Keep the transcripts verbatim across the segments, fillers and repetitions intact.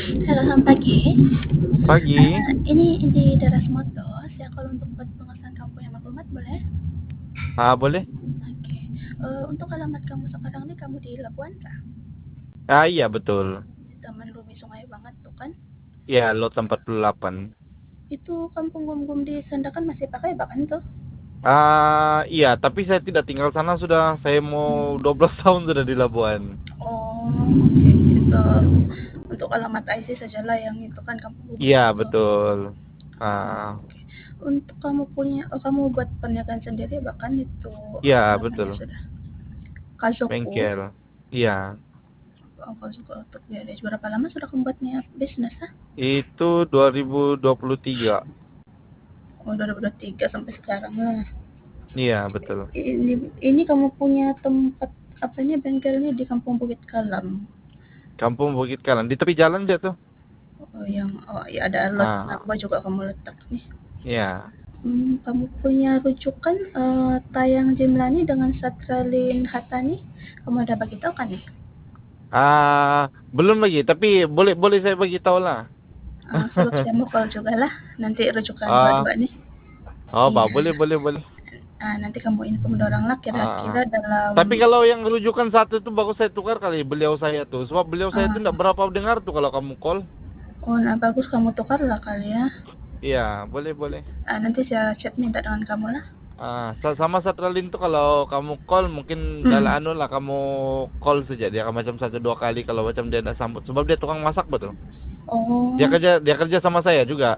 Halo, selamat pagi. Pagi. Eh, ini di Daras Motos ya, kalau untuk buat pengesahan kamu punya maklumat boleh? Ah, boleh? Oke. Eh, untuk alamat kamu sekarang nih, kamu di Labuan kah? Ah, iya betul. Di Taman Lumi Sungai banget tuh kan? Ya, lot empat puluh delapan. Itu kampung gum-gum di Sandakan masih pakai bahkan tuh? Ah, iya, tapi saya tidak tinggal sana sudah. Saya mau dua belas tahun sudah di Labuan. Oh, oke gitu. Untuk alamat I C sajalah yang itu kan kampung gum-gum Iya, itu. betul. Oh, Ah, oke. Untuk kamu punya, oh, kamu buat perniagaan sendiri bahkan itu iya, apa namanya betul. sudah? Kazoku. Bengkel. Iya. Oh, Kazoku untuk garage. Berapa lama sudah kamu buatnya bisnis ah? Itu dua ribu dua puluh tiga. Oh, dua ribu dua puluh tiga sampai sekarang lah. Iya, betul. Ini ini kamu punya tempat apanya bengkelnya di Kampung Bukit Kalam. Kampung Bukit Kalang. Di tepi jalan dia tuh. Oh, yang oh ya ada lot Ah, nambah juga kamu letak nih. iya. Hmm, kamu punya rujukan eh, Tayang Jimlani dengan Satralin Hattani. Kamu ada bagi tahu kan nih? Ah, belum lagi, tapi boleh boleh saya bagi tahu lah. Ah, sebab saya mau call juga lah. Nanti rujukan Ah, dua-dua nih. oh, bah, Iya. boleh boleh boleh. Ah, nanti kamu info dorang lah Ah, kira-kira dalam tapi kalau yang rujukan satu itu bagus saya tukar kali beliau saya tuh. Sebab beliau saya itu ah, enggak berapa dengar tuh kalau kamu call. oh, nah bagus kamu tukar lah kali ya. Iya, boleh boleh. Ah, nanti saya chat minta dengan kamu lah. Ah, sa- sama Satralin tuh kalau kamu call mungkin dalam Hmm. anu lah kamu call saja dia akan macam satu dua kali kalau macam dia tidak sambut. Sebab dia tukang masak betul. Dia Oh, kerja dia kerja sama saya juga.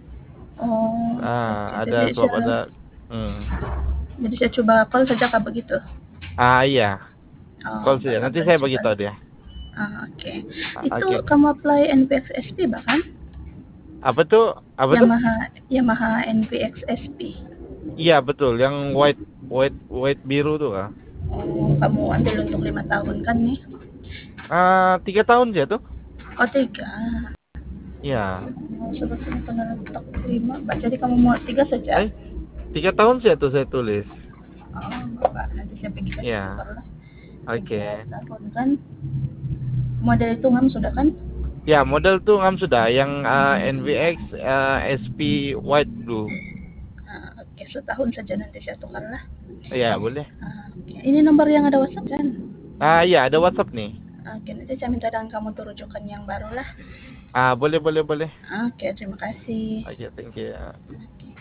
oh, oke, Ah, oke. ada Jadi sebab saya, ada. Hmm. jadi saya coba call saja kah begitu? Ah, iya, Oh, call saja. baru Nanti boleh saya juga beritahu lah. dia. Ah, oke. Ah, Itu oke. kamu apply N V X S P bahkan? Apa tuh? Apa tuh? Yamaha Yamaha N V X S P. Iya, betul. Yang white white white biru tuh kah? Oh, kamu ambil untuk lima tahun kan nih? Ah, tiga tahun aja tuh. Oh, tiga. Iya. Oh, sebetulnya pernah letak lima. Mbak. Jadi kamu mau tiga saja? Eh, tiga tahun sih tuh saya tulis. Oh, Mbak. Nanti saya pergi kasih tukar Iya. lah. Oke. Tiga tahun kan? Model itu ngam sudah kan? Ya, model tuh ngam sudah yang ah, N V X ah, S P White Blue. Ah, oke, setahun saja nanti saya tukar lah. Iya, boleh. Ah, oke. Ini nomor yang ada WhatsApp kan? Ah, iya, ada WhatsApp nih. Oke, nanti saya minta dengan kamu tuh rujukan yang baru lah. Ah, boleh boleh boleh. Oke, terima kasih. Oke, thank you.